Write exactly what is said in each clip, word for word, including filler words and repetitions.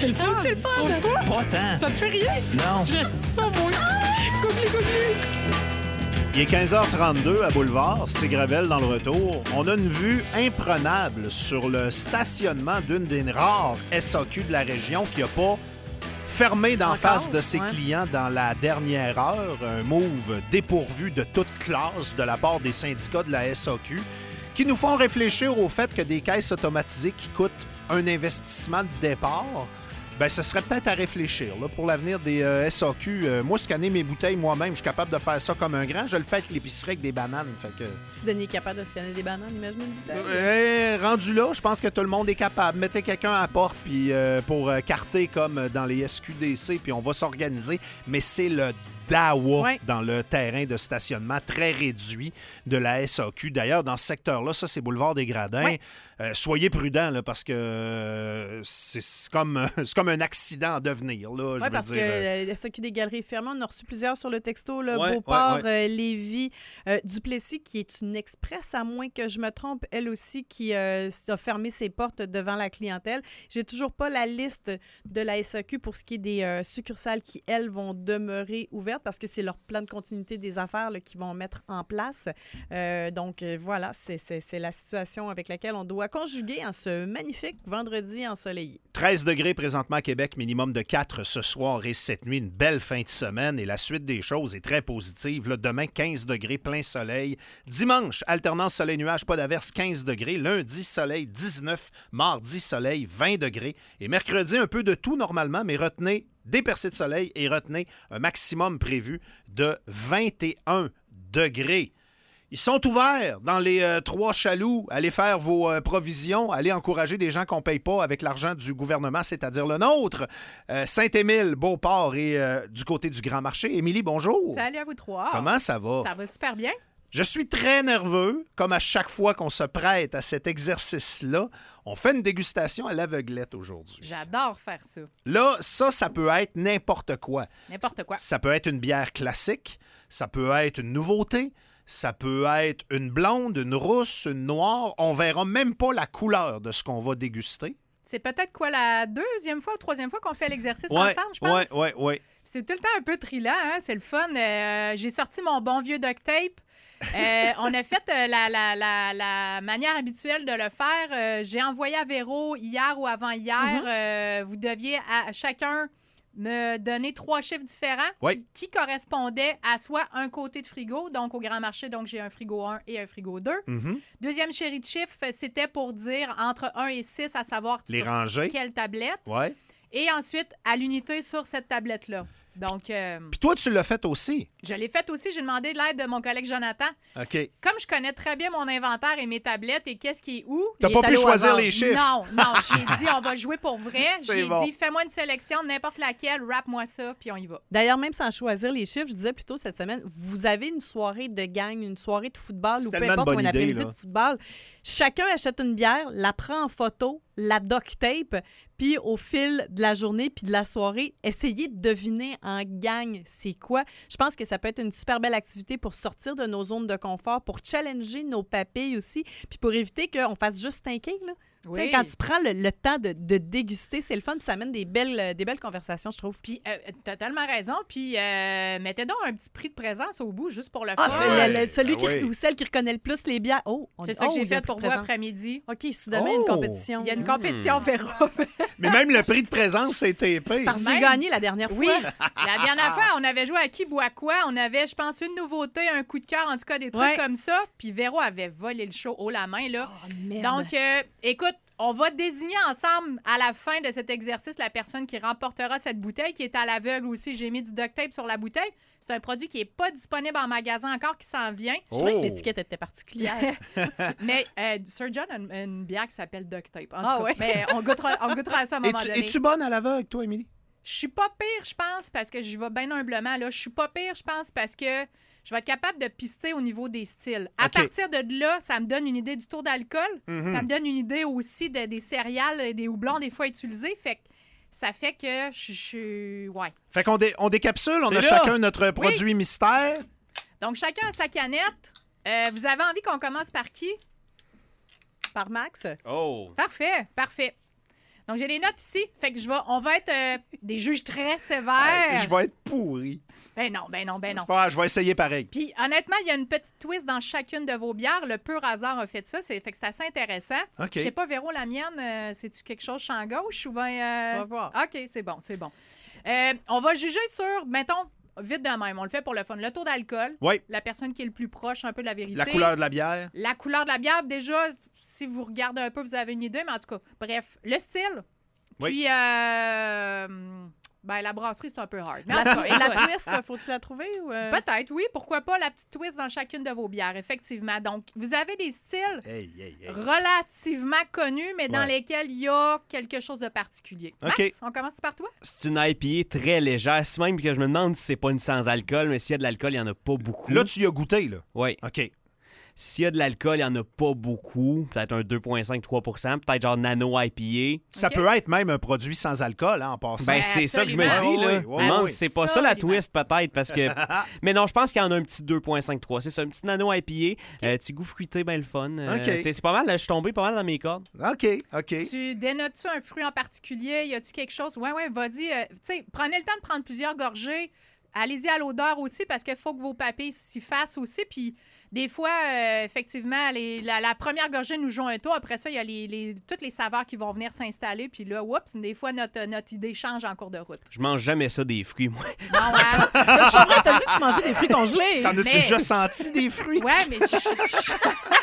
C'est le fun, c'est le fun. Pas tant. Ça te fait rien? Non. J'aime ça, moi. Googly, googly. Il est quinze heures trente-deux à Boulevard, c'est Gravel dans le retour. On a une vue imprenable sur le stationnement d'une des rares S A Q de la région qui n'a pas fermé d'en Encore? face de ses Ouais. clients dans la dernière heure. Un move dépourvu de toute classe de la part des syndicats de la S A Q qui nous font réfléchir au fait que des caisses automatisées qui coûtent un investissement de départ, ben ce serait peut-être à réfléchir là, pour l'avenir des euh, S A Q. Euh, moi, scanner mes bouteilles moi-même, je suis capable de faire ça comme un grand. Je le fais avec l'épicerie avec des bananes. Fait que... Si Denis est capable de scanner des bananes, imagine une bouteille. Euh, rendu là, je pense que tout le monde est capable. Mettez quelqu'un à la porte puis, euh, pour euh, carter comme dans les S Q D C, puis on va s'organiser. Mais c'est le dawa Ouais. dans le terrain de stationnement très réduit de la S A Q. D'ailleurs, dans ce secteur-là, ça, c'est Boulevard des Gradins. Ouais. Euh, soyez prudents là, parce que euh, c'est, c'est comme, c'est comme un accident à devenir. Là, je Oui, veux parce dire, que euh, euh, la S A Q des Galeries fermées, on a reçu plusieurs sur le texto, là, Ouais, Beauport, ouais, ouais. euh, Lévis, euh, Duplessis, qui est une express, à moins que je me trompe, elle aussi, qui euh, a fermé ses portes devant la clientèle. J'ai toujours pas la liste de la S A Q pour ce qui est des euh, succursales qui, elles, vont demeurer ouvertes parce que c'est leur plan de continuité des affaires là, qu'ils vont mettre en place. Euh, donc, euh, voilà, c'est, c'est, c'est la situation avec laquelle on doit conjuguer en ce magnifique vendredi ensoleillé. treize degrés présentement à Québec, minimum de quatre ce soir et cette nuit. Une belle fin de semaine et la suite des choses est très positive. Là, demain, quinze degrés, plein soleil. Dimanche, alternance soleil-nuage, pas d'averse, quinze degrés. Lundi, soleil, dix-neuf. Mardi, soleil, vingt degrés. Et mercredi, un peu de tout normalement, mais retenez des percées de soleil et retenez un maximum prévu de vingt et un degrés. Ils sont ouverts dans les euh, trois chaloux. Allez faire vos euh, provisions. Allez encourager des gens qu'on ne paye pas avec l'argent du gouvernement, c'est-à-dire le nôtre. Euh, Saint-Émile, Beauport et euh, du côté du Grand Marché. Émilie, bonjour. Salut à vous trois. Comment ça va? Ça va super bien. Je suis très nerveux, comme à chaque fois qu'on se prête à cet exercice-là. On fait une dégustation à l'aveuglette aujourd'hui. J'adore faire ça. Là, ça, ça peut être n'importe quoi. N'importe quoi. Ça peut être une bière classique, ça peut être une nouveauté, ça peut être une blonde, une rousse, une noire. On verra même pas la couleur de ce qu'on va déguster. C'est peut-être quoi la deuxième fois ou troisième fois qu'on fait l'exercice Ouais, ensemble, je pense? ouais, ouais, ouais. C'est tout le temps un peu trillant, hein? C'est le fun. Euh, j'ai sorti mon bon vieux duct tape. Euh, on a fait euh, la, la, la, la manière habituelle de le faire. Euh, j'ai envoyé à Véro hier ou avant-hier. Mm-hmm. Euh, vous deviez à chacun me donner trois chiffres différents Oui. qui, qui correspondaient à soit un côté de frigo, donc au Grand Marché, donc j'ai un frigo un et un frigo deux. Mhm. Deuxième série de chiffres, c'était pour dire entre un et six, à savoir Les sur rangées. quelle tablette. Ouais. Et ensuite, à l'unité sur cette tablette-là. Donc, euh, Puis toi, tu l'as fait aussi. je l'ai fait aussi. J'ai demandé de l'aide de mon collègue Jonathan. OK. Comme je connais très bien mon inventaire et mes tablettes et qu'est-ce qui est où. T'as j'ai pas été pu allée au choisir hasard. les chiffres. Non, non. J'ai dit, on va jouer pour vrai. C'est J'ai bon. dit, fais-moi une sélection de n'importe laquelle, rappe-moi ça, puis on y va. D'ailleurs, même sans choisir les chiffres, je disais plutôt cette semaine, vous avez une soirée de gang, une soirée de football C'est ou peu tellement une importe, ou bonne un idée, après-midi là. de football. Chacun achète une bière, la prend en photo, la duct tape, puis au fil de la journée puis de la soirée, essayez de deviner en gang c'est quoi. Je pense que ça peut être une super belle activité pour sortir de nos zones de confort, pour challenger nos papilles aussi, puis pour éviter qu'on fasse juste stinker, là. Tu sais, quand tu prends le, le temps de, de déguster, c'est le fun, puis ça amène des belles, des belles conversations, je trouve. Puis, euh, t'as tellement raison. Puis, euh, mettez donc un petit prix de présence au bout, juste pour le Ah, fun. c'est Ouais. le- le- celui Ah qui, oui. ou celle qui reconnaît le plus les bières. Oh, on C'est dit- ça que oh, j'ai il y a fait plus pour de vous présence. après-midi. OK, soudainement, il y a une Oh! compétition. Il y a une compétition, Véro. Mais même le prix de présence, c'est épais. C'est parce que j'ai Même- gagné la dernière Oui, fois. la dernière fois, on avait joué à qui boit quoi. On avait, je pense, une nouveauté, un coup de cœur, en tout cas, des trucs Ouais. comme ça. Puis Véro avait volé le show haut la main, là. Oh, merde. Donc, euh, écoute, on va désigner ensemble, à la fin de cet exercice, la personne qui remportera cette bouteille, qui est à l'aveugle aussi. J'ai mis du duct tape sur la bouteille. C'est un produit qui n'est pas disponible en magasin encore, qui s'en vient. Je trouvais Oh. que l'étiquette était particulière. Mais euh, Sir John a une, une bière qui s'appelle duct tape. En tout Ah cas. ouais? Mais on goûtera, on goûtera à ça à un moment Es-tu, donné. es-tu bonne à l'aveugle, toi, Émilie? Je suis pas pire, je pense, parce que je vais bien humblement. Là. Je suis pas pire, je pense, parce que je vais être capable de pister au niveau des styles. À OK. partir de là, ça me donne une idée du taux d'alcool. Mhm. Ça me donne une idée aussi de- des céréales et des houblons des fois utilisés. Fait que ça fait que je je suis... Ouais. Fait qu'on dé- on décapsule, on C'est a là. chacun notre produit mystère. Donc, chacun a sa canette. Euh, vous avez envie qu'on commence par qui? Par Max? Oh! Parfait, parfait. Donc, j'ai les notes ici. Fait que je vais, on va être euh, des juges très sévères. Je vais être pourri. Ben non, ben non, ben non. C'est pas grave, je vais essayer pareil. Puis, honnêtement, il y a une petite twist dans chacune de vos bières. Le pur hasard a fait ça. C'est, fait que c'est assez intéressant. OK. Je sais pas, Véro, la mienne, euh, c'est-tu quelque chose champ gauche ou bien... euh, Tu vas voir. OK, c'est bon, c'est bon. Euh, on va juger sur, mettons, vite de même, on le fait pour le fun. Le taux d'alcool, Oui. la personne qui est le plus proche un peu de la vérité. La couleur de la bière. La couleur de la bière, déjà, si vous regardez un peu, vous avez une idée, mais en tout cas, bref, le style. Oui. Puis, euh, ben, la brasserie, c'est un peu hard. Mais en La, tout cas, et la écoute, twist, faut-tu la trouver? Ou euh... peut-être, oui, pourquoi pas la petite twist dans chacune de vos bières, effectivement. Donc, vous avez des styles Hey, hey, hey. relativement connus, mais dans Ouais. lesquels il y a quelque chose de particulier. Max, OK. on commence par toi? C'est une I P A très légère. C'est même que je me demande si c'est pas une sans-alcool, mais s'il y a de l'alcool, il y en a pas beaucoup. Là, tu y as goûté, là. Oui. OK. S'il y a de l'alcool, il y en a pas beaucoup. Peut-être un deux virgule cinq à trois pour cent. Peut-être genre nano I P Ça OK. peut être même un produit sans alcool, hein, en A. passant. Ben, Ben, c'est ça que je me absolument. dis, Ah là. oui, oui, Je me demande oui. si c'est pas ça la Absolument. twist, peut-être, parce que... Mais non, je pense qu'il y en a un petit deux virgule cinq à trois. C'est ça, un petit nano I P A. Euh, petit goût fruité, ben le fun. Euh, OK. c'est, c'est pas mal, là, je suis tombé pas mal dans mes cordes. OK, OK. Tu dénotes-tu un fruit en particulier? Y a-tu quelque chose? Ouais, ouais, vas-y. euh, tu sais, prenez le temps de prendre plusieurs gorgées. Allez-y à l'odeur aussi, parce qu'il faut que vos papilles s'y fassent aussi. Puis, des fois, euh, effectivement, les- la, la première gorgée nous joue un tour. Après ça, il y a les, les- toutes les saveurs qui vont venir s'installer. Puis là, oups, des fois, notre, notre idée change en cours de route. Je mange jamais ça des fruits, moi. Bon, ouais, C'est pas vrai, t'as dit que tu mangeais des fruits congelés. T'en as-tu Mais- déjà senti des fruits? ouais, mais je, je-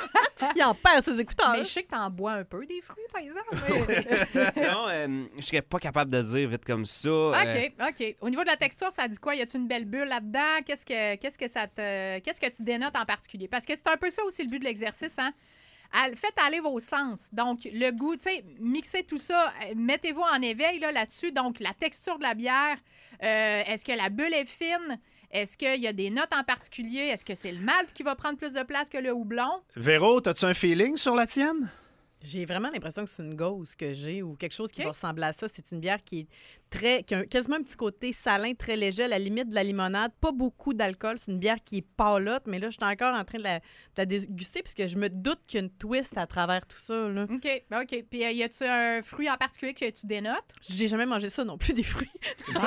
Il en perd ses écouteurs. mais je sais que t'en bois un peu des fruits, par exemple. mais- non, euh, je serais pas capable de dire vite comme ça. euh, OK, OK. Au niveau de la texture, ça dit quoi? Y a-tu une belle bulle là-dedans? Qu'est-ce que, qu'est-ce que ça te, qu'est-ce que tu dénotes en particulier? Parce que c'est un peu ça aussi le but de l'exercice, hein? Al- Faites aller vos sens. Donc, le goût, tu sais, mixez tout ça. euh, Mettez-vous en éveil là, là-dessus. Donc, la texture de la bière. euh, est-ce que la bulle est fine? Est-ce qu'il y a des notes en particulier? Est-ce que c'est le malt qui va prendre plus de place que le houblon? Véro, as-tu un feeling sur la tienne? J'ai vraiment l'impression que c'est une gauze que j'ai ou quelque chose qui OK. va ressembler à ça. C'est une bière qui est très, qui a un- quasiment un petit côté salin, très léger, à la limite de la limonade. Pas beaucoup d'alcool. C'est une bière qui est pâlotte, mais là, je suis encore en train de la, de la déguster puisque je me doute qu'il y a une twist à travers tout ça. Là. OK, ben OK. Puis, euh, y a-tu un fruit en particulier que tu dénotes? J'ai jamais mangé ça non plus, des fruits. Bon.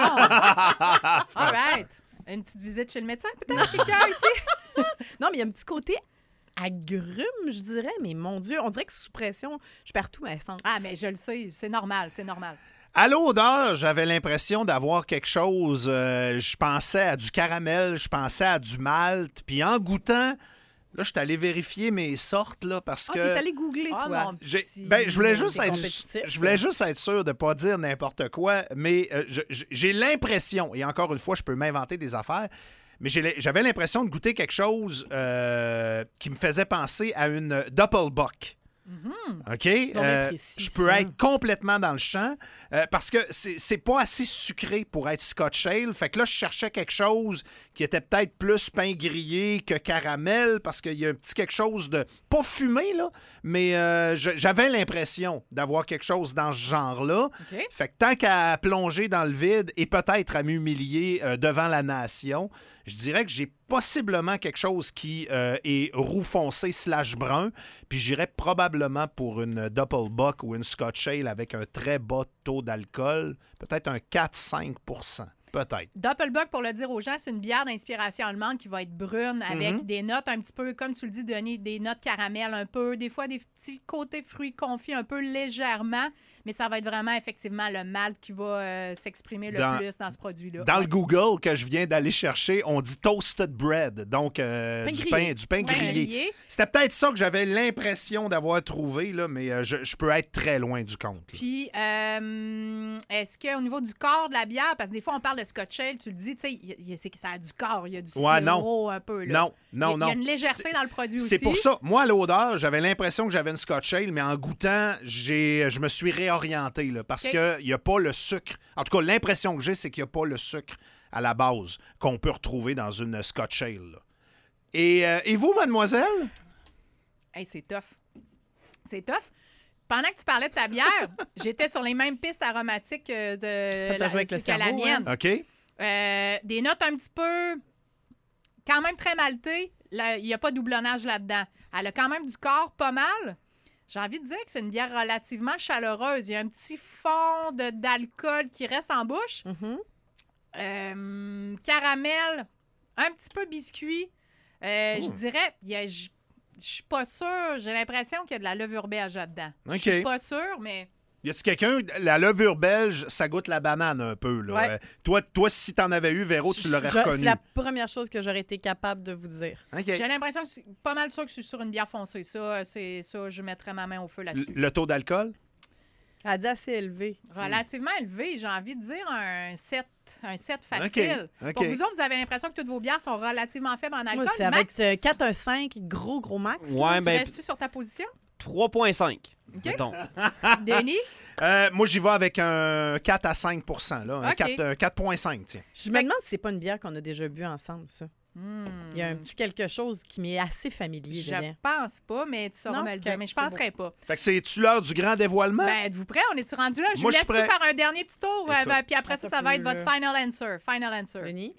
All right. Une petite visite chez le médecin, peut-être, quelqu'un ici? Non, mais il y a un petit côté agrume, je dirais, mais mon Dieu, on dirait que sous pression, je perds tout ma essence. Ah, mais je le sais, c'est normal, c'est normal. À l'odeur, j'avais l'impression d'avoir quelque chose. euh, je pensais à du caramel, je pensais à du malt. Puis en goûtant, là, je suis allé vérifier mes sortes, là, parce Ah, que... t'es allé googler, Ah, toi. mon J'ai- petit- ben, je voulais juste T'es être, compétitif, je voulais là. juste être sûr de ne pas dire n'importe quoi, mais euh, je- je- j'ai l'impression, et encore une fois, je peux m'inventer des affaires, mais j'ai- j'avais l'impression de goûter quelque chose euh, qui me faisait penser à une Doppelbock. OK? Euh, précis, je peux ça. être complètement dans le champ euh, parce que c'est c'est pas assez sucré pour être Scotch Ale. Fait que là, je cherchais quelque chose qui était peut-être plus pain grillé que caramel parce qu'il y a un petit quelque chose de... Pas fumé, là, mais euh, je- j'avais l'impression d'avoir quelque chose dans ce genre-là. OK. Fait que tant qu'à plonger dans le vide et peut-être à m'humilier euh, devant la nation, je dirais que j'ai possiblement quelque chose qui euh, est roux foncé slash brun, puis j'irais probablement pour une Doppelbock ou une Scotch Ale avec un très bas taux d'alcool, peut-être un quatre à cinq pour cent. Peut-être. Doppelbock, pour le dire aux gens, c'est une bière d'inspiration allemande qui va être brune avec Mhm. des notes un petit peu, comme tu le dis, Denis, des notes caramel un peu, des fois des petits côtés fruits confits un peu légèrement, mais ça va être vraiment effectivement le malt qui va euh, s'exprimer le Dans- plus dans ce produit-là. Dans Ouais. le Google que je viens d'aller chercher, on dit toasted bread, donc euh, Pain du, grillé. pain, du pain Pain grillé. grillé. C'était peut-être ça que j'avais l'impression d'avoir trouvé, là, mais euh, je, je peux être très loin du compte. là. Puis, euh, est-ce qu'au niveau du corps de la bière, parce que des fois, on parle de Scotch Ale, tu le dis, tu sais, il y a- c'est que ça a du corps, il y a du Ouais, non. sirop un peu. Là. Non, non, Il y a- non. Il y a une légèreté C'est- dans le produit aussi. C'est pour ça. Moi, à l'odeur, j'avais l'impression que j'avais une Scotch Ale, mais en goûtant, j'ai, je me suis réorienté là, parce OK. qu'il n'y a pas le sucre. En tout cas, l'impression que j'ai, c'est qu'il n'y a pas le sucre à la base qu'on peut retrouver dans une Scotch Ale. là. Et, euh, et vous, mademoiselle? Hey, c'est tough. C'est tough. Pendant que tu parlais de ta bière, j'étais sur les mêmes pistes aromatiques euh, de Ça t'a joué avec le que la cerveau, mienne. OK? Euh, des notes un petit peu, quand même très maltées. Là, il n'y a pas de doublonnage là-dedans. Elle a quand même du corps pas mal. J'ai envie de dire que c'est une bière relativement chaleureuse. Il y a un petit fond de, d'alcool qui reste en bouche. Mhm. Euh, caramel, un petit peu biscuit. Euh, Mm. Je dirais, il y a- je je suis pas sûre. J'ai l'impression qu'il y a de la levure belge là-dedans. Je OK. suis pas sûre, mais... Y a-tu quelqu'un, la levure belge, ça goûte la banane un peu. Là. Ouais. Euh, toi, toi, si t'en avais eu, Véro, tu l'aurais Je- reconnu. C'est la première chose que j'aurais été capable de vous dire. OK. J'ai l'impression que c'est pas mal sûr que je suis sur une bière foncée. Ça, c'est ça, je mettrais ma main au feu Le, là-dessus. le taux d'alcool? Elle a dit assez élevé. Relativement élevé, j'ai envie de dire un sept, un sept facile. OK, OK. Pour vous autres, vous avez l'impression que toutes vos bières sont relativement faibles en alcool. Moi, c'est avec Max, euh, quatre un cinq, gros, gros max. Ouais, tu ben, restes-tu sur ta position? trois virgule cinq. OK. Mettons. Denis? Euh, moi, j'y vais avec un quatre à cinq là. Un OK. quatre, un quatre virgule cinq, tiens. Je me demande si c'est pas une bière qu'on a déjà bu ensemble, ça. Hmm. Il y a un petit quelque chose qui m'est assez familier Je dedans. pense pas, mais tu sauras Non? me le dire. OK, Mais je c'est penserais pas. Fait que c'est-tu l'heure du grand dévoilement? Ben, êtes-vous prêts? On est-tu rendu là? Je Moi, vous je suis laisse-tu prêt. faire un dernier petit tour? euh, Écoute. puis après ça, ça Attends va un être peu, votre là. final answer. Final answer. Denis?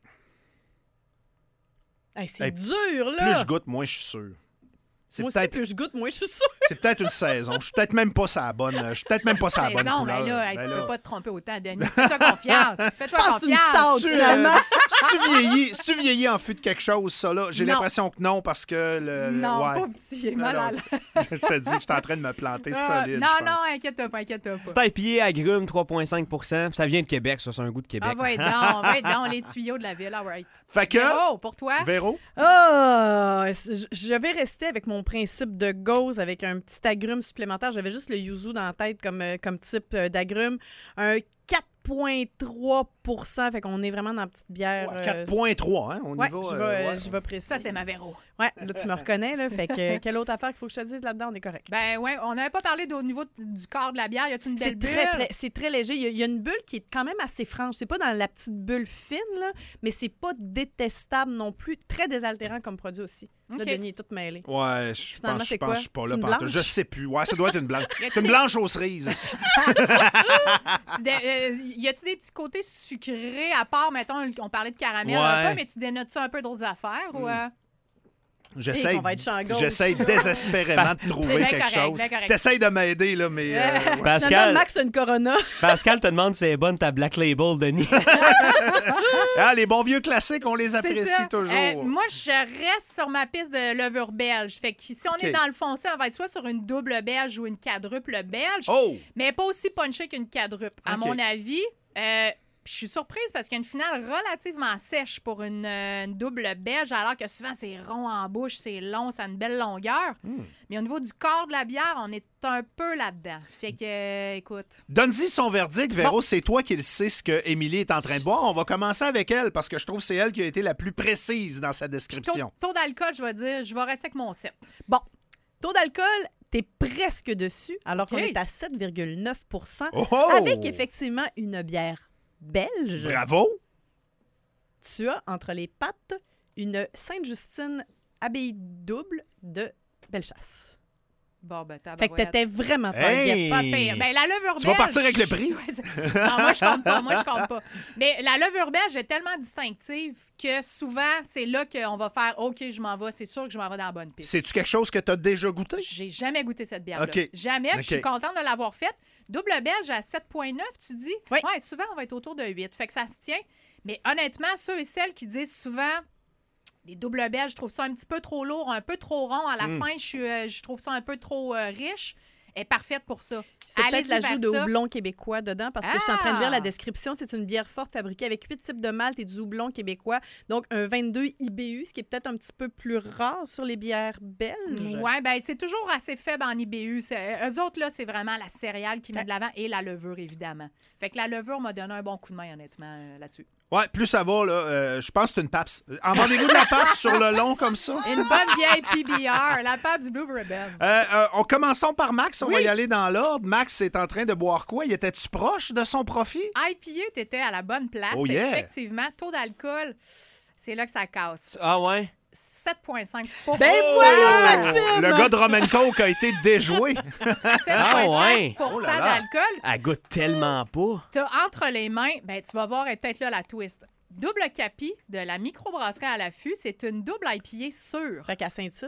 Hey, c'est Hey, dur, là! Plus je goûte, moins je suis sûr. C'est Moi aussi, peut-être, plus je goûte, moins je suis sûre. c'est peut-être une saison. Je suis peut-être même pas sa bonne. Je suis peut-être même pas sa bonne Saison, couleur. ben là, hey, Ben tu là. peux pas te tromper autant, Denis. Fais-toi confiance. Fais-toi pense une confiance. stout. Tu, finalement. tu vieillis, tu vieillis en fût de quelque chose, ça là. J'ai Non. l'impression que non parce que le. le- Non, ouais. pauvre petit, il est Non, mal non, à l'aise. je te dis, je suis en train de me planter Ah, solide. Non, je pense. non, inquiète-toi pas, inquiète-toi pas. C'est I P A agrumes, trois virgule cinq. Ça vient de Québec, ça, c'est un goût de Québec. Ah, va être dans, va être dans les tuyaux de la ville, all right. Fait que. Oh, pour toi? Véro? Ah, je je vais rester avec mon principe de gauze avec un petit agrume supplémentaire. J'avais juste le yuzu dans la tête comme, euh, comme type euh, d'agrume. Un quatre virgule trois pour cent. Fait qu'on est vraiment dans la petite bière. Ouais, euh, quatre virgule trois, hein? On ouais, y va. je vais, euh, ouais. je vais préciser. Ça, c'est ma Véro. Ouais, là, tu me reconnais, là. Fait que, euh, quelle autre affaire qu'il faut que je te dise là-dedans? On est correct. Ben ouais, on n'avait pas parlé au niveau du corps de la bière. Y a-tu une belle C'est bulle? très, très, c'est très léger. Il y, a, il y a une bulle qui est quand même assez franche. C'est pas dans la petite bulle fine, là, mais c'est pas détestable non plus. Très désaltérant comme produit aussi. OK. Là, Denis est tout mêlé. Ouais, je Finalement, pense, je c'est pense quoi? que je suis pas C'est là. une pantoute. blanche? Je sais plus. Ouais, ça doit être une blanche. Y a-tu C'est une des- blanche aux cerises. Tu dé- euh, y a-tu des petits côtés sucrés à part, mettons, on parlait de caramel Ouais. un peu, mais tu dénotes-tu un peu d'autres affaires ou... euh? J'essaie, qu'on va être champ gauche. j'essaie désespérément de trouver Bien quelque correct, chose. bien correct. T'essayes de m'aider, là, mais. euh, ouais. Finalement, Pascal, Max a une Corona. Pascal te demande si c'est bonne ta Black Label, Denis. Ah, les bons vieux classiques, on les C'est apprécie ça. toujours. Euh, moi, je reste sur ma piste de levure belge. Fait que si on OK. est dans le foncé, on va être soit sur une double belge ou une quadruple belge, Oh! mais pas aussi punché qu'une quadruple. À OK. mon avis, euh, je suis surprise parce qu'il y a une finale relativement sèche pour une, euh, une double belge, alors que souvent c'est rond en bouche, c'est long, ça a une belle longueur. Hmm. Mais au niveau du corps de la bière, on est un peu là-dedans. Fait que, euh, écoute. Donne-y son verdict, Véro. C'est toi qui le sais ce que Émilie est en train de boire. On va commencer avec elle parce que je trouve que c'est elle qui a été la plus précise dans sa Taux, description. taux d'alcool, je vais dire, je vais rester avec mon sept. Bon, taux d'alcool, t'es presque dessus, alors qu'on OK. est à sept virgule neuf pour cent, Oh! oh! avec effectivement une bière belge. Bravo! Tu as entre les pattes une Sainte-Justine Abbaye double de Bellechasse. Bon, ben, Fait que tabarouette. t'étais vraiment Hey! target. Pas pire. Ben, la levure belge... Tu vas partir avec le prix? Ouais, c'est- non, moi, je compte pas. Moi, je compte pas. Mais la levure belge est tellement distinctive que souvent, c'est là qu'on va faire « OK, je m'en vais. C'est sûr que je m'en vais dans la bonne piste. C'est-tu quelque chose que tu as déjà goûté? » J'ai jamais goûté cette bière-là. OK. Jamais. puis Je suis OK. contente de l'avoir faite. Double belge à sept virgule neuf, tu dis? Oui. Ouais, souvent, on va être autour de huit. Fait que ça se tient. Mais honnêtement, ceux et celles qui disent souvent... Les doubles belges, je trouve ça un petit peu trop lourd, un peu trop rond. À la Mm. fin, je, suis, euh, je trouve ça un peu trop euh, riche. Elle est parfaite pour ça. C'est peut-être Allez-y l'ajout vers de ça. houblon québécois dedans parce que je suis en train de lire la Ah! description. C'est une bière forte fabriquée avec huit types de malt et du houblon québécois. Donc, un vingt-deux I B U, ce qui est peut-être un petit peu plus rare sur les bières belges. Oui, ben c'est toujours assez faible en I B U. C'est- Eux autres, là, c'est vraiment la céréale qui met Ouais. de l'avant et la levure, évidemment. Fait que la levure m'a donné un bon coup de main, honnêtement, euh, là-dessus. Ouais, plus ça va, là, euh, je pense que c'est une Pabst. En vendez-vous de la Pabst sur le long comme ça? Une bonne vieille P B R, la Pabst du Blue Ribbon. Euh, euh, on commençons par Max, on va Oui. y aller dans l'ordre. Max est en train de boire quoi? Il était-tu proche de son profit? I P A, t'étais à la bonne place. Oh yeah! Effectivement, taux d'alcool, c'est là que ça casse. Ah ouais? sept virgule cinq pour Ben Oh! voyons, Maxime! Le gars de Roman Coke a été déjoué. sept Ah virgule ouais! cinq Oh là là! d'alcool. Elle goûte tellement pas. T'as entre les mains, ben tu vas voir, et peut-être là la twist. Double Capi de la microbrasserie à l'affût, c'est une double I P A sûre. Fait qu'à Saint-Tite, ah,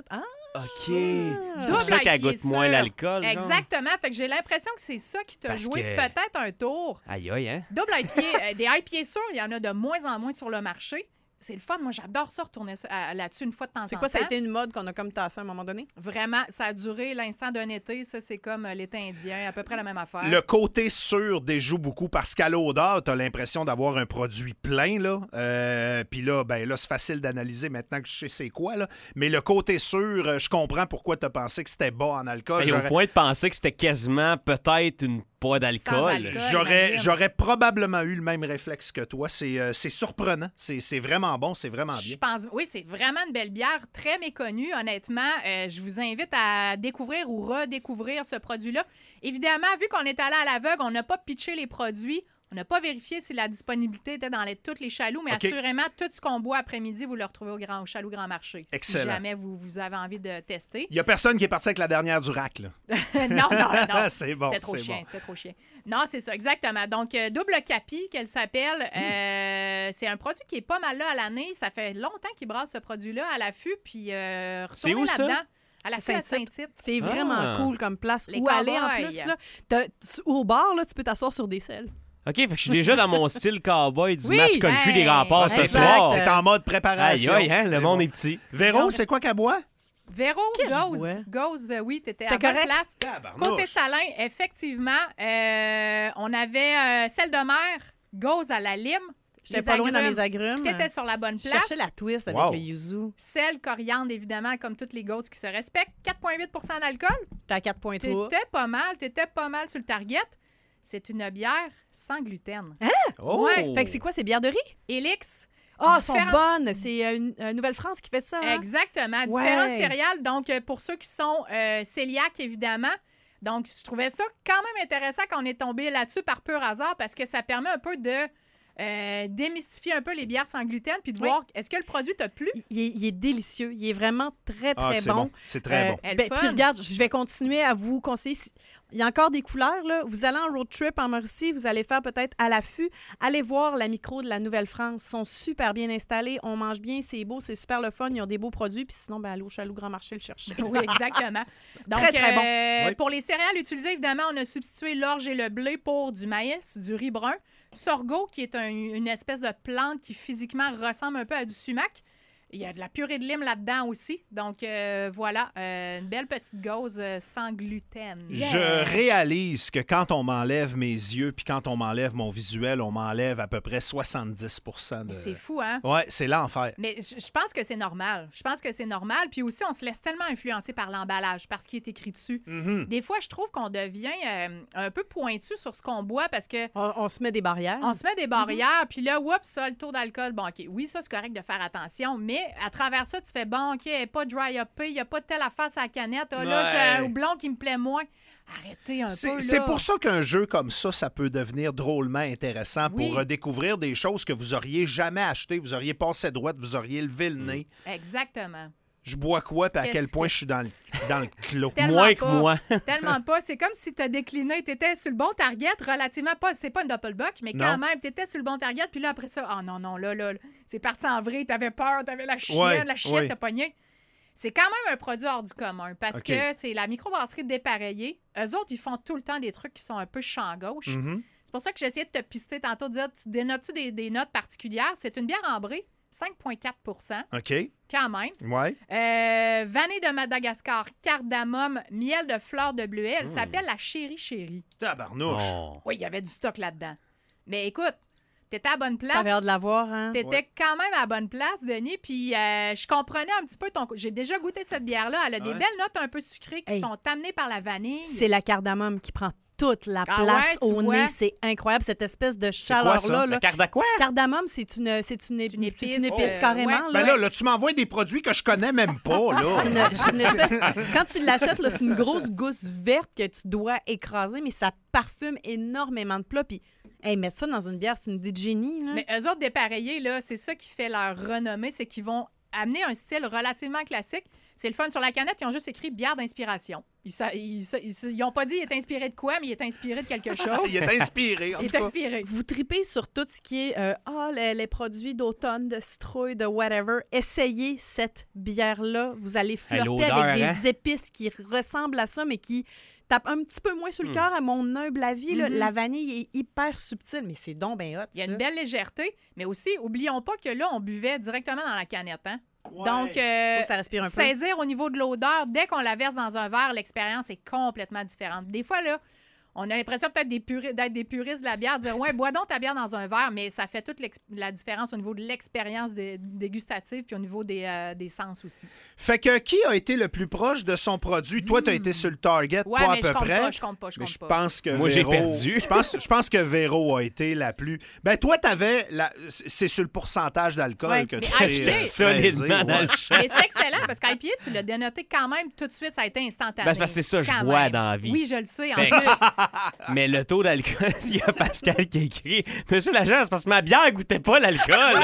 OK. C'est Double pour ça qu'elle I P A goûte moins sûr. l'alcool. genre. Exactement. Fait que j'ai l'impression que c'est ça qui t'a Parce joué que- peut-être un tour. Aïe, aïe, hein? Double I P A, euh, des I P A sûrs, il y en a de moins en moins sur le marché. C'est le fun. Moi, j'adore ça, retourner ça- à- là-dessus une fois de temps en temps. C'est quoi, ça a été une mode qu'on a comme tassé à un moment donné? Vraiment, ça a duré l'instant d'un été. Ça, c'est comme euh, l'été indien, à peu près la même affaire. Le côté sûr déjoue beaucoup parce qu'à l'odeur, tu as l'impression d'avoir un produit plein. Là. Euh, Puis là, ben là, c'est facile d'analyser maintenant que je sais c'est quoi. Là. Mais le côté sûr, euh, je comprends pourquoi tu as pensé que c'était bas en alcool. Hey, au J'aurais- point de penser que c'était quasiment peut-être une pas Sans d'alcool. alcool. J'aurais, imagine. j'aurais probablement eu le même réflexe que toi. C'est, euh, c'est surprenant. C'est, c'est vraiment bon. C'est vraiment bien. Je pense, oui, c'est vraiment une belle bière, très méconnue, honnêtement. Euh, je vous invite à découvrir ou redécouvrir ce produit-là. Évidemment, vu qu'on est allé à l'aveugle, on n'a pas pitché les produits. On n'a pas vérifié si la disponibilité était dans les, tous les chaloux, mais OK. assurément, tout ce qu'on boit après-midi, vous le retrouvez au, grand, au Chaloux Grand Marché. Excellent. Si jamais vous, vous avez envie de tester. Il n'y a personne qui est parti avec la dernière du rack. Là. non, non, non. c'est bon. C'était trop c'est chien, bon. c'était trop chien. Non, c'est ça, exactement. Donc, euh, Double Capi, qu'elle s'appelle, euh, c'est un produit qui est pas mal là à l'année. Ça fait longtemps qu'ils brassent ce produit-là à l'affût, puis euh, C'est où, retournez ça? là-dedans. À la Saint-Tite. Saint-Tite. C'est Ah. vraiment cool comme place Les où aller en cowboys. plus. Là. T'as- tu- au bar, là, tu peux t'asseoir sur des selles. OK, fait que je suis déjà dans mon style cowboy du Oui, match country hey, des remparts Ah, ce exact. soir. T'es en mode Aïe, préparation. aïe, hein, le C'est monde bon. est petit. Véro, c'est quoi qu'elle boit? Véro, Qu'est-ce que je Gauze. bois? Gauze, euh, oui, t'étais à C'était bonne correct? place. Tabarnouche. Côté salin, effectivement, euh, on avait euh, sel de mer, Gauze à la lime. J'étais les pas loin dans agrumes. mes agrumes. T'étais sur la bonne Je place. cherchais la twist avec Wow. le yuzu. Sel, coriandre, évidemment, comme toutes les gauzes qui se respectent. quatre virgule huit pour cent d'alcool. J'étais à quatre virgule trois. T'étais pas mal, t'étais pas mal sur le target. C'est une bière sans gluten. Oh! Ouais. Fait que c'est quoi, ces bières de riz? Elix. Ah, elles sont différentes- bonnes. C'est euh, une- euh, Nouvelle-France qui fait ça. hein? Exactement. Ouais. Différentes céréales. Donc, euh, pour ceux qui sont euh, cœliaques, évidemment. Donc, je trouvais ça quand même intéressant qu'on est tombé là-dessus par pur hasard parce que ça permet un peu de euh, démystifier un peu les bières sans gluten puis de Oui. voir est-ce que le produit t'a plu? Il, il est, il est délicieux. Il est vraiment très, Ah, très c'est bon. bon. C'est très Euh, bon. Elle ben, fun. puis regarde, je vais continuer à vous conseiller. si- Il y a encore des couleurs, là. Vous allez en road trip en Mauricie, vous allez faire peut-être à l'affût. Allez voir la micro de la Nouvelle-France. Ils sont super bien installés. On mange bien, c'est beau, c'est super le fun. Ils ont des beaux produits. Puis sinon, ben, allez au Chaloux Grand Marché le chercher. Oui, exactement. Donc, Très, très bon. euh, Oui. pour les céréales utilisées, évidemment, on a substitué l'orge et le blé pour du maïs, du riz brun. Sorgho, qui est un- une espèce de plante qui physiquement ressemble un peu à du sumac. Il y a de la purée de lime là-dedans aussi. Donc, euh, voilà, euh, une belle petite gauze euh, sans gluten. Je réalise que quand on m'enlève mes yeux puis quand on m'enlève mon visuel, on m'enlève à peu près soixante-dix pour cent de... Mais C'est fou, hein? Ouais, c'est l'enfer. Mais je je pense que c'est normal. Je pense que c'est normal. Puis aussi, on se laisse tellement influencer par l'emballage, par ce qui est écrit dessus. Mhm. Des fois, je trouve qu'on devient euh, un peu pointu sur ce qu'on boit parce que On, on se met des barrières. on se met des barrières, puis là, oups, ça, le taux d'alcool, bon, OK, oui, ça, c'est correct de faire attention, mais à travers ça, tu fais, bon, OK, elle est pas dry-uppée, il n'y a pas de telle affaire à la canette, ah, là, Ouais. j'ai un houblon qui me plaît moins. Arrêtez un C'est peu, c'est là. pour ça qu'un jeu comme ça, ça peut devenir drôlement intéressant Oui. pour redécouvrir des choses que vous auriez jamais achetées, vous auriez passé droite, vous auriez levé le nez. Exactement. Je bois quoi, puis à Qu'est-ce quel point que- je suis dans le, dans le clos. Tellement Moins que pas. moi. Tellement pas. C'est comme si tu as décliné, tu étais sur le bon target, relativement pas, c'est pas une doppelbock, mais quand Non. même, tu étais sur le bon target, puis là, après ça, oh non, non, là, là, là, c'est parti en vrai, t'avais peur, t'avais la chienne, Ouais, la chienne ouais. t'a pogné. C'est quand même un produit hors du commun parce OK. que c'est la microbrasserie Dépareillée. Eux autres, ils font tout le temps des trucs qui sont un peu champ gauche. Mhm. C'est pour ça que j'ai essayé de te pister tantôt, de dire, tu dénotes-tu des, des notes particulières? C'est une bière ambrée, cinq virgule quatre pour cent, OK. quand même. Ouais. Euh, vanille de Madagascar, cardamome, miel de fleur de bleuet. Elle Mm. s'appelle la Chéri Chéri. Tabarnouche. Oh. Oui, il y avait du stock là-dedans. Mais écoute, t'étais à bonne place. T'avais hâte de la voir, hein? T'étais Ouais. quand même à la bonne place, Denis. Puis euh, je comprenais un petit peu ton... J'ai déjà goûté cette bière-là. Elle a des Ouais. belles notes un peu sucrées qui Hey. sont amenées par la vanille. C'est la cardamome qui prend toute la Ah place ouais, tu au vois? nez. C'est incroyable, cette espèce de quoi, ça? chaleur-là. La là. carte de quoi? Cardamome, c'est une, c'est une, une épice, c'est une épice euh, carrément. ouais. Ben là. là, là, tu m'envoies des produits que je connais même pas, là. C'est une- c'est une espèce- Quand tu l'achètes, là, c'est une grosse gousse verte que tu dois écraser, mais ça parfume énormément de plats. Puis, hey, mettre ça dans une bière, c'est une idée de génie. Là. Mais eux autres dépareillés, là, c'est ça qui fait leur renommée, c'est qu'ils vont amené un style relativement classique. C'est le fun. Sur la canette, ils ont juste écrit bière d'inspiration. Ils n'ont pas dit il est inspiré de quoi, mais il est inspiré de quelque chose. Il est inspiré, en Il tout est cas. inspiré. Vous tripez sur tout ce qui est euh, ah, les, les produits d'automne, de citrouille, de whatever. Essayez cette bière-là. Vous allez flirter l'odeur, avec hein? des épices qui ressemblent à ça, mais qui tapent un petit peu moins sur le Mm. cœur, à mon humble avis. Là. Mhm. La vanille est hyper subtile, mais c'est donc bien hot. Il y a ça. une belle légèreté, mais aussi, oublions pas que là, on buvait directement dans la canette. Hein? Ouais. Donc, euh, Faut que ça respire un peu. saisir au niveau de l'odeur, dès qu'on la verse dans un verre, l'expérience est complètement différente. Des fois, là, on a l'impression peut-être des puri- d'être des puristes de la bière, de dire « Ouais, bois donc ta bière dans un verre », mais ça fait toute l'ex- la différence au niveau de l'expérience dé- dégustative puis au niveau des, euh, des sens aussi. Fait que qui a été le plus proche de son produit? Toi, tu as été sur le target, Ouais, pas à mais peu je compte près. pas, je compte pas, je Mais compte je pas. pense que Moi, j'ai Véro- perdu. Je pense, je pense que Véro a été la plus... Ben, toi, t'avais... La... C'est sur le pourcentage d'alcool Ouais, que mais tu I P A, t'es, euh, Solidement plaisé, dans ouais. le champ. Mais c'est excellent parce qu'I P A, tu l'as dénoté quand même tout de suite, ça a été instantané. Ben, c'est parce que c'est ça, je Quand bois même. dans la vie. Oui, je le sais, en Fait- plus. Mais le taux d'alcool, il y a Pascal qui a écrit « Monsieur l'agent, c'est parce que ma bière goûtait pas l'alcool.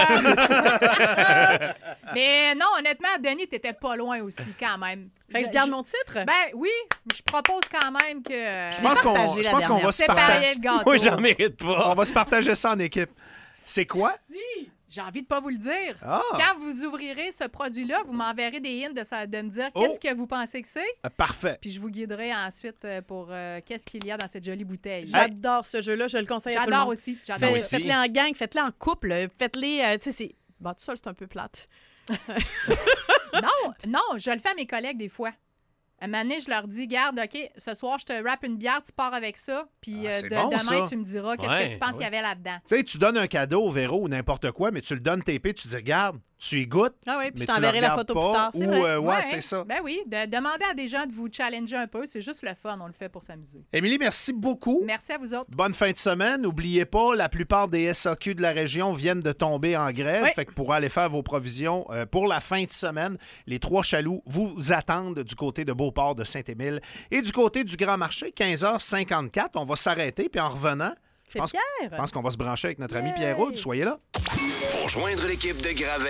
Mais non, honnêtement, Denis, t'étais pas loin aussi, quand même. Fait que je garde mon titre. Ben oui, je propose quand même que... Je pense qu'on, partagé je la pense qu'on dernière va se partager... séparer le gâteau. Moi, j'en mérite pas. On va se partager ça en équipe. C'est quoi? J'ai envie de pas vous le dire. Ah! Quand vous ouvrirez ce produit-là, vous m'enverrez des hints de, ça, de me dire Oh! qu'est-ce que vous pensez que c'est, Euh, Parfait. puis je vous guiderai ensuite euh, pour euh, qu'est-ce qu'il y a dans cette jolie bouteille. J'adore ce jeu-là, je le conseille à tout le J'adore monde. aussi. Fait- J'adore Moi aussi. aussi. Faites-les en gang, faites-les en couple, faites-les... euh, tu sais, c'est... Bon, tout seul, c'est un peu plate. Non, non, je le fais à mes collègues des fois. À un moment donné, je leur dis, garde, OK, ce soir, je te rappe une bière, tu pars avec ça, puis Ah, euh, c'est de- bon, demain, ça. tu me diras qu'est-ce Ouais, que tu penses ouais. qu'il y avait là-dedans. Tu sais, tu donnes un cadeau au Véro ou n'importe quoi, mais tu le donnes T P, tu dis, regarde, tu y goûtes, Ah oui, puis mais je tu le t'enverrai la regardes photo pas, plus tard, c'est ou, vrai. euh, ouais, c'est ça. Ben oui, de, demander à des gens de vous challenger un peu, c'est juste le fun, on le fait pour s'amuser. Émilie, merci beaucoup. Merci à vous autres. Bonne fin de semaine. N'oubliez pas, la plupart des S A Q de la région viennent de tomber en grève. Oui. Fait que pour aller faire vos provisions euh, pour la fin de semaine, les trois chaloux vous attendent du côté de Beauport, de Saint-Émile et du côté du Grand Marché, quinze heures cinquante-quatre. On va s'arrêter, puis en revenant, je C'est pense, Pierre. je pense qu'on va se brancher avec notre ami Yay! Pierre Roud. Soyez là. Pour joindre l'équipe de Gravel,